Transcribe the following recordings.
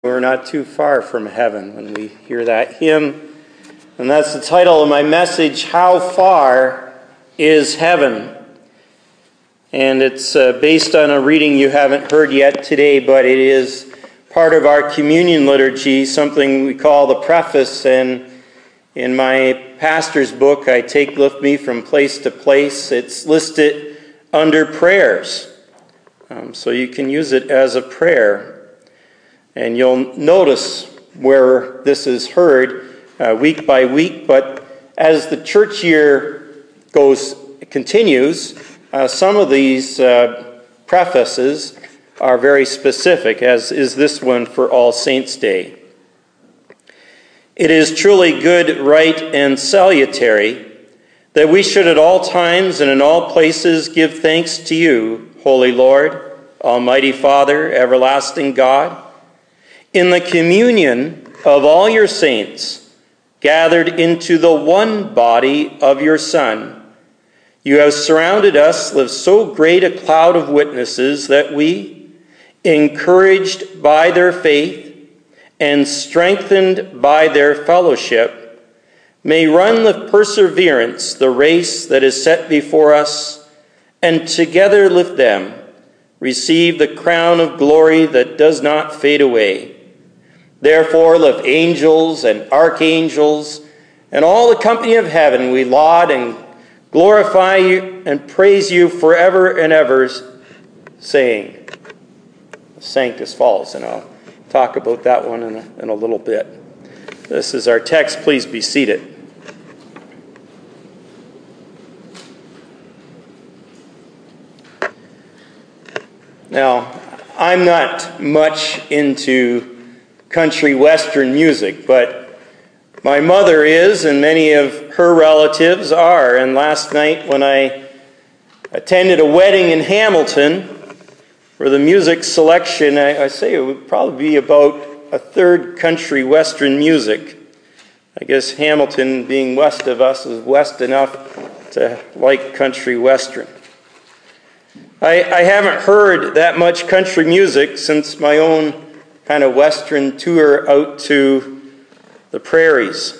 We're not too far from heaven when we hear that hymn. And that's the title of my message, How Far is Heaven? And it's based on a reading you haven't heard yet today, but it is part of our communion liturgy, something we call the preface. And in my pastor's book, I Take Lift Me from Place to Place, it's listed under prayers. So you can use it as a prayer. And you'll notice where this is heard week by week, but as the church year continues, some of these prefaces are very specific, as is this one for All Saints' Day. It is truly good, right, and salutary that we should at all times and in all places give thanks to you, Holy Lord, Almighty Father, everlasting God, in the communion of all your saints, gathered into the one body of your Son. You have surrounded us with so great a cloud of witnesses that we, encouraged by their faith and strengthened by their fellowship, may run with perseverance the race that is set before us, and together with them receive the crown of glory that does not fade away. Therefore, with angels and archangels and all the company of heaven, we laud and glorify you and praise you forever and ever, saying, Sanctus falls, and I'll talk about that one in a little bit. This is our text. Please be seated. Now, I'm not much into country western music, but my mother is, and many of her relatives are. And last night when I attended a wedding in Hamilton, for the music selection, I say it would probably be about a third country western music. I guess Hamilton, being west of us, is west enough to like country western. I haven't heard that much country music since my own kind of western tour out to the prairies.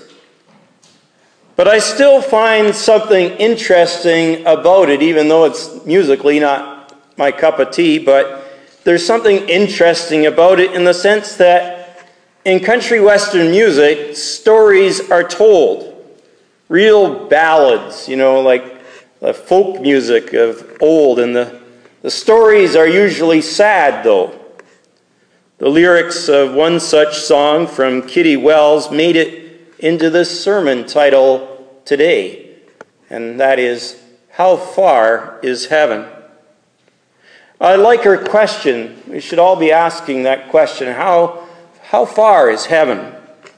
But I still find something interesting about it, even though it's musically not my cup of tea, but there's something interesting about it in the sense that in country western music, stories are told. Real ballads, like the folk music of old, and the stories are usually sad, though. The lyrics of one such song from Kitty Wells made it into this sermon title today, and that is, How Far is Heaven? I like her question. We should all be asking that question. How far is heaven?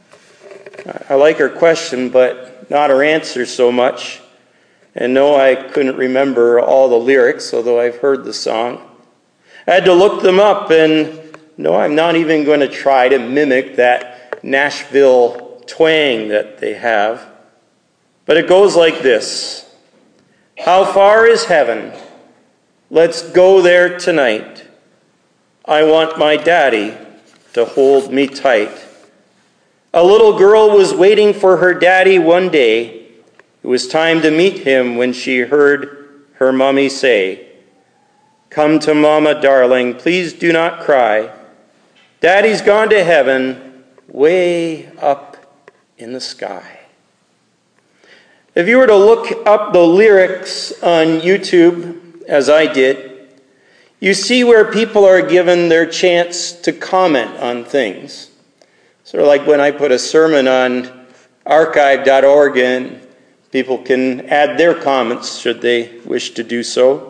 I like her question, but not her answer so much. And no, I couldn't remember all the lyrics, although I've heard the song. I had to look them up, and no, I'm not even going to try to mimic that Nashville twang that they have. But it goes like this. How far is heaven? Let's go there tonight. I want my daddy to hold me tight. A little girl was waiting for her daddy one day. It was time to meet him when she heard her mommy say, Come to Mama, darling, please do not cry. Daddy's gone to heaven, way up in the sky. If you were to look up the lyrics on YouTube, as I did, you see where people are given their chance to comment on things. Sort of like when I put a sermon on archive.org and people can add their comments should they wish to do so.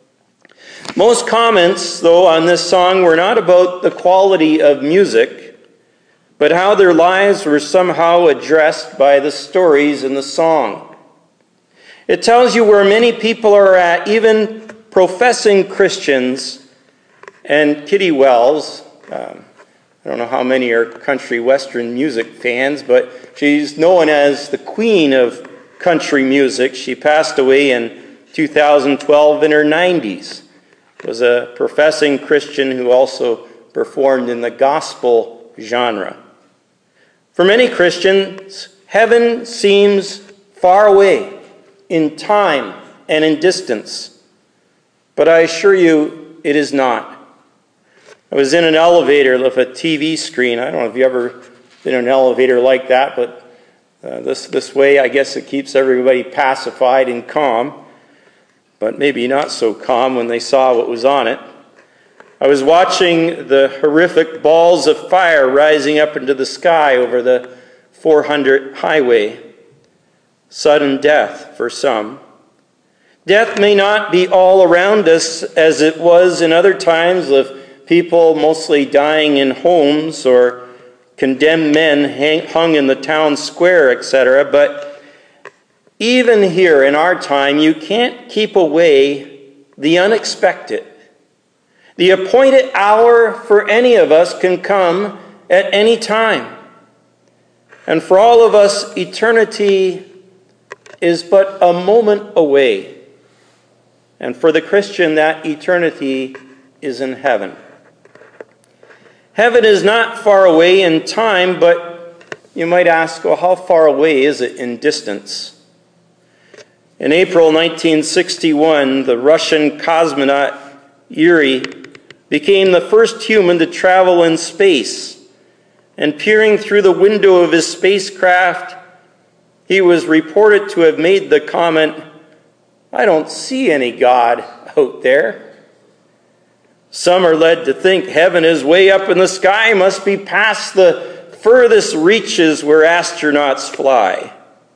Most comments, though, on this song were not about the quality of music, but how their lives were somehow addressed by the stories in the song. It tells you where many people are at, even professing Christians. And Kitty Wells, I don't know how many are country western music fans, but she's known as the queen of country music. She passed away in 2012 in her 90s. Was a professing Christian who also performed in the gospel genre. For many Christians, heaven seems far away in time and in distance, but I assure you it is not. I was in an elevator with a TV screen. I don't know if you've ever been in an elevator like that, but this way I guess it keeps everybody pacified and calm, but maybe not so calm when they saw what was on it. I was watching the horrific balls of fire rising up into the sky over the 400 highway. Sudden death for some. Death may not be all around us as it was in other times of people mostly dying in homes or condemned men hung in the town square, etc. But even here in our time, you can't keep away the unexpected. The appointed hour for any of us can come at any time. And for all of us, eternity is but a moment away. And for the Christian, that eternity is in heaven. Heaven is not far away in time, but you might ask, well, how far away is it in distance? In April 1961, the Russian cosmonaut Yuri became the first human to travel in space. And peering through the window of his spacecraft, he was reported to have made the comment, "I don't see any God out there." Some are led to think heaven is way up in the sky, must be past the furthest reaches where astronauts fly.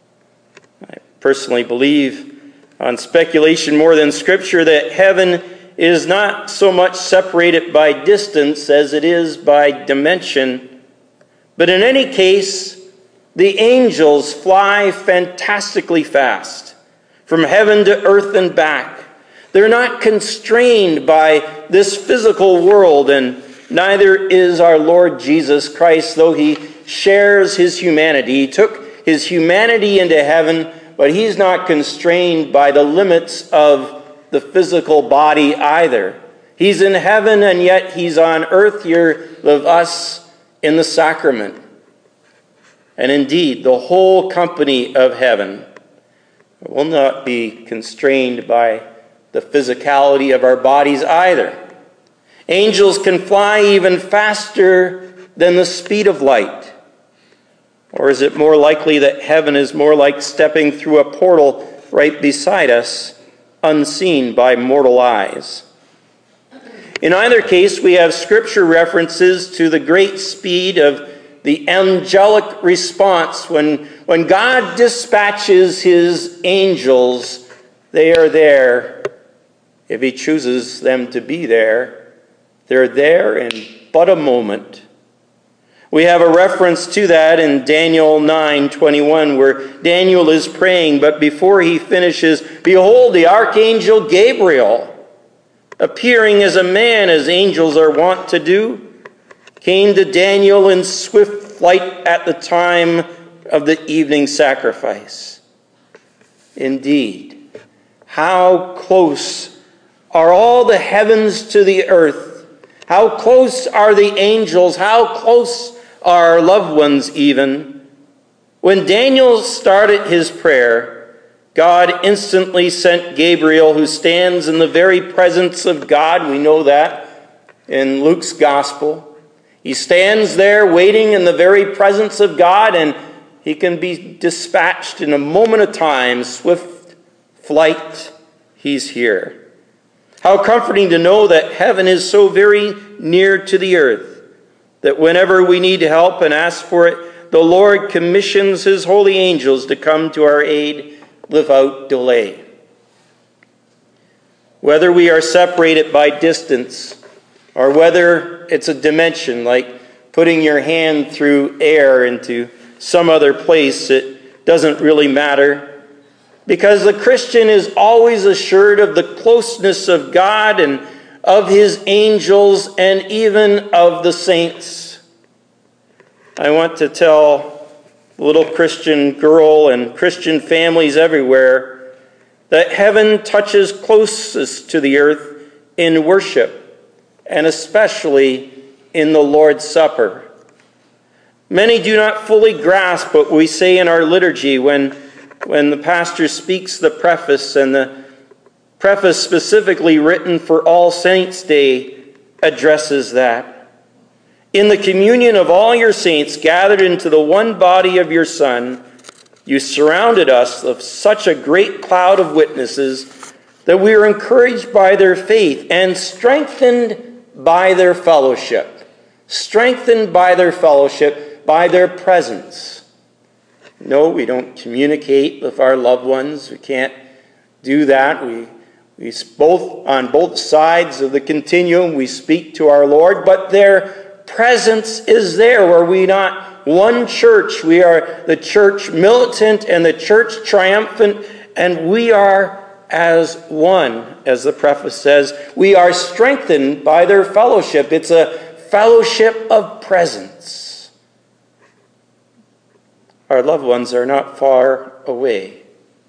I personally believe, on speculation more than Scripture, that heaven is not so much separated by distance as it is by dimension. But in any case, the angels fly fantastically fast from heaven to earth and back. They're not constrained by this physical world, and neither is our Lord Jesus Christ, though he shares his humanity. He took his humanity into heaven, but he's not constrained by the limits of the physical body either. He's in heaven, and yet he's on earth here with us in the sacrament. And indeed, the whole company of heaven will not be constrained by the physicality of our bodies either. Angels can fly even faster than the speed of light. Or is it more likely that heaven is more like stepping through a portal right beside us, unseen by mortal eyes? In either case, we have Scripture references to the great speed of the angelic response. When God dispatches his angels, they are there. If he chooses them to be there, they're there in but a moment. We have a reference to that in Daniel 9:21, where Daniel is praying, but before he finishes, behold, the archangel Gabriel, appearing as a man, as angels are wont to do, came to Daniel in swift flight at the time of the evening sacrifice. Indeed, how close are all the heavens to the earth? How close are the angels? How close are our loved ones even? When Daniel started his prayer, God instantly sent Gabriel, who stands in the very presence of God. We know that in Luke's gospel. He stands there waiting in the very presence of God, and he can be dispatched in a moment of time, swift flight. He's here. How comforting to know that heaven is so very near to the earth, that whenever we need help and ask for it, the Lord commissions his holy angels to come to our aid without delay. Whether we are separated by distance, or whether it's a dimension, like putting your hand through air into some other place, it doesn't really matter. Because the Christian is always assured of the closeness of God and of his angels and even of the saints. I want to tell little Christian girl and Christian families everywhere that heaven touches closest to the earth in worship, and especially in the Lord's Supper. Many do not fully grasp what we say in our liturgy when the pastor speaks the preface, and the preface specifically written for All Saints' Day addresses that. In the communion of all your saints gathered into the one body of your Son, you surrounded us with such a great cloud of witnesses that we are encouraged by their faith and strengthened by their fellowship. Strengthened by their fellowship, by their presence. No, we don't communicate with our loved ones. We can't do that. We both on both sides of the continuum, we speak to our Lord, but their presence is there. Were we not one church? We are the church militant and the church triumphant, and we are as one, as the preface says. We are strengthened by their fellowship. It's a fellowship of presence. Our loved ones are not far away.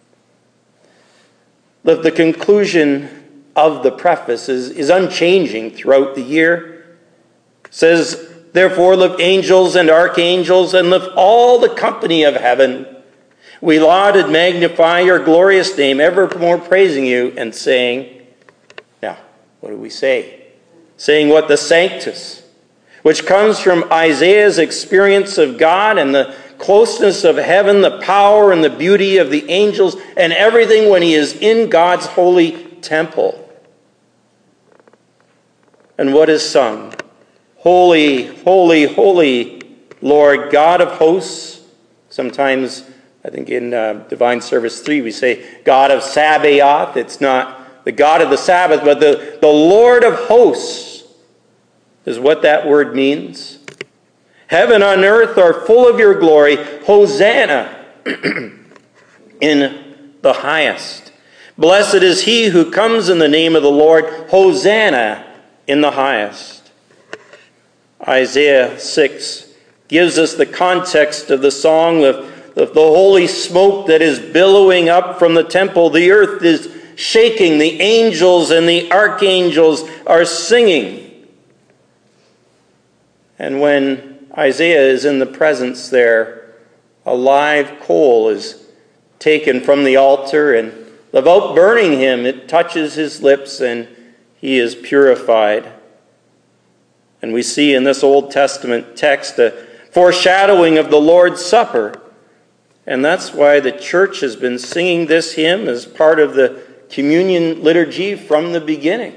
The conclusion of the preface is unchanging throughout the year. It says, therefore lift angels and archangels and lift all the company of heaven. We laud and magnify your glorious name, evermore praising you and saying, now, what do we say? Saying what the Sanctus, which comes from Isaiah's experience of God and the closeness of heaven, the power and the beauty of the angels, and everything when he is in God's holy temple. And what is sung? Holy, holy, holy, Lord God of hosts. Sometimes, I think in Divine Service 3, we say God of Sabaoth. It's not the God of the Sabbath, but the Lord of hosts is what that word means. Heaven and earth are full of your glory. Hosanna in the highest. Blessed is he who comes in the name of the Lord. Hosanna in the highest. Isaiah 6 gives us the context of the song of the holy smoke that is billowing up from the temple. The earth is shaking. The angels and the archangels are singing. And when Isaiah is in the presence there, a live coal is taken from the altar, and without burning him, it touches his lips and he is purified. And we see in this Old Testament text a foreshadowing of the Lord's Supper. And that's why the church has been singing this hymn as part of the communion liturgy from the beginning.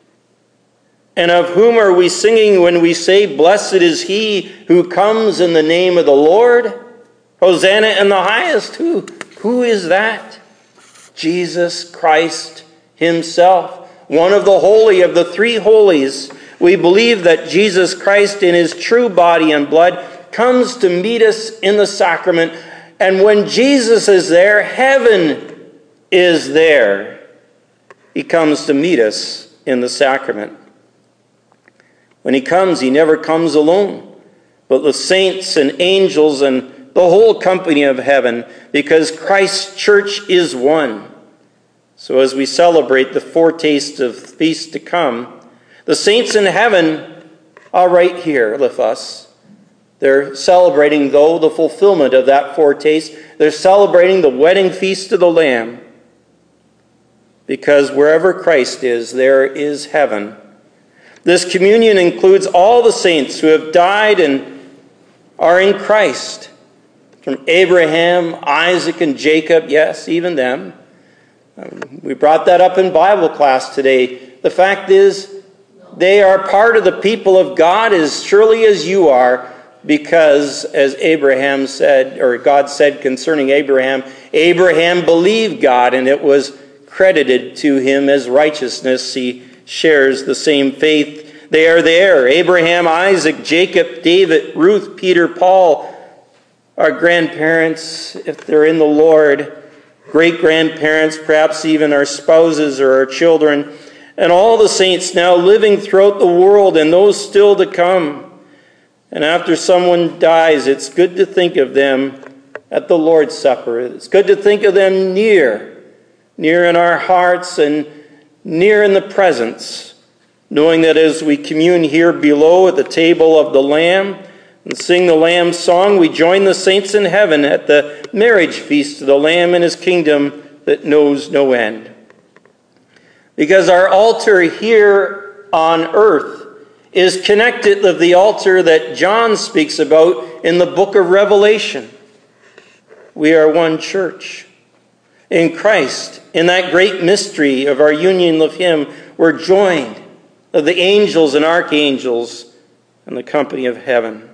And of whom are we singing when we say, blessed is he who comes in the name of the Lord? Hosanna in the highest. Who is that? Jesus Christ himself, one of the holy of the three holies. We believe that Jesus Christ in his true body and blood comes to meet us in the sacrament. And when Jesus is there, heaven is there. He comes to meet us in the sacrament. When he comes, he never comes alone, but with saints and angels and the whole company of heaven, because Christ's church is one. So as we celebrate the foretaste of feast to come, the saints in heaven are right here with us. They're celebrating, though, the fulfillment of that foretaste. They're celebrating the wedding feast of the Lamb. Because wherever Christ is, there is heaven. This communion includes all the saints who have died and are in Christ. From Abraham, Isaac, and Jacob, yes, even them. We brought that up in Bible class today. The fact is, they are part of the people of God as surely as you are, because as Abraham said, or God said concerning Abraham, Abraham believed God and it was credited to him as righteousness. He shares the same faith. They are there. Abraham, Isaac, Jacob, David, Ruth, Peter, Paul, our grandparents, if they're in the Lord, great-grandparents, perhaps even our spouses or our children, and all the saints now living throughout the world and those still to come. And after someone dies, it's good to think of them at the Lord's Supper. It's good to think of them near in our hearts and near in the presence, knowing that as we commune here below at the table of the Lamb, and sing the Lamb's song, we join the saints in heaven at the marriage feast of the Lamb and his kingdom that knows no end. Because our altar here on earth is connected with the altar that John speaks about in the book of Revelation. We are one church. In Christ, in that great mystery of our union with him, we're joined of the angels and archangels and the company of heaven.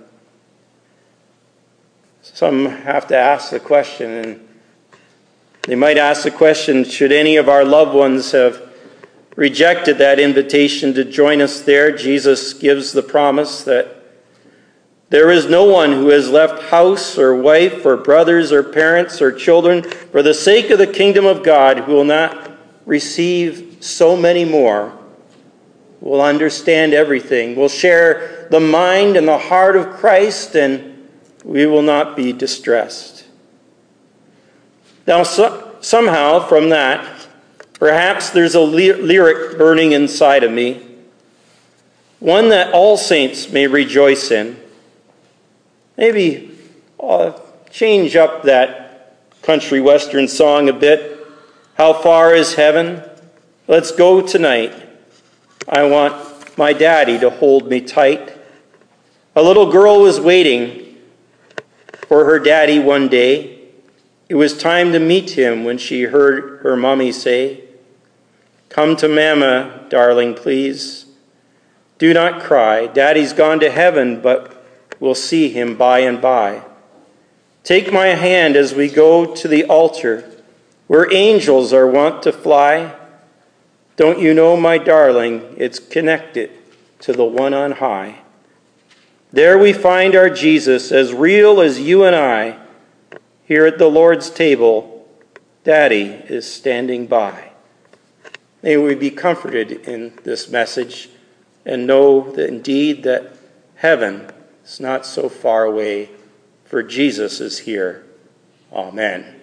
Some have to ask the question, and they might ask the question, should any of our loved ones have rejected that invitation to join us there? Jesus gives the promise that there is no one who has left house or wife or brothers or parents or children for the sake of the kingdom of God who will not receive so many more, will understand everything, will share the mind and the heart of Christ, and we will not be distressed. Now, somehow from that, perhaps there's a lyric burning inside of me, one that all saints may rejoice in. Maybe change up that country western song a bit. How far is heaven? Let's go tonight. I want my daddy to hold me tight. A little girl was waiting for her daddy one day. It was time to meet him when she heard her mommy say, "Come to Mama, darling, please. Do not cry. Daddy's gone to heaven, but we'll see him by and by. Take my hand as we go to the altar, where angels are wont to fly. Don't you know, my darling, it's connected to the one on high. There we find our Jesus, as real as you and I. Here at the Lord's table, Daddy is standing by." May we be comforted in this message and know that indeed that heaven is not so far away, for Jesus is here. Amen.